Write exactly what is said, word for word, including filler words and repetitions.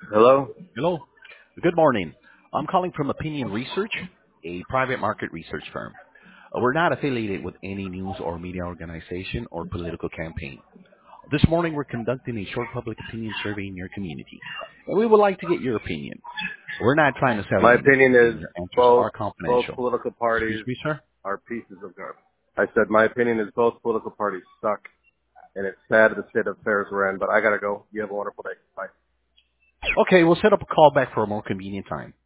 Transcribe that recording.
Hello? Hello. Good morning. I'm calling from Opinion Research, a private market research firm. Uh, We're not affiliated with any news or media organization or political campaign. This morning, we're conducting a short public opinion survey in your community, and we would like to get your opinion. We're not trying to sell My you opinion anything, and is your answers both are both confidential. political Excuse parties me, sir? are pieces of garbage. I said my opinion is both political parties suck, and it's sad the state of affairs we're in. But I gotta go. You have a wonderful day. Bye. Okay, we'll set up a call back for a more convenient time.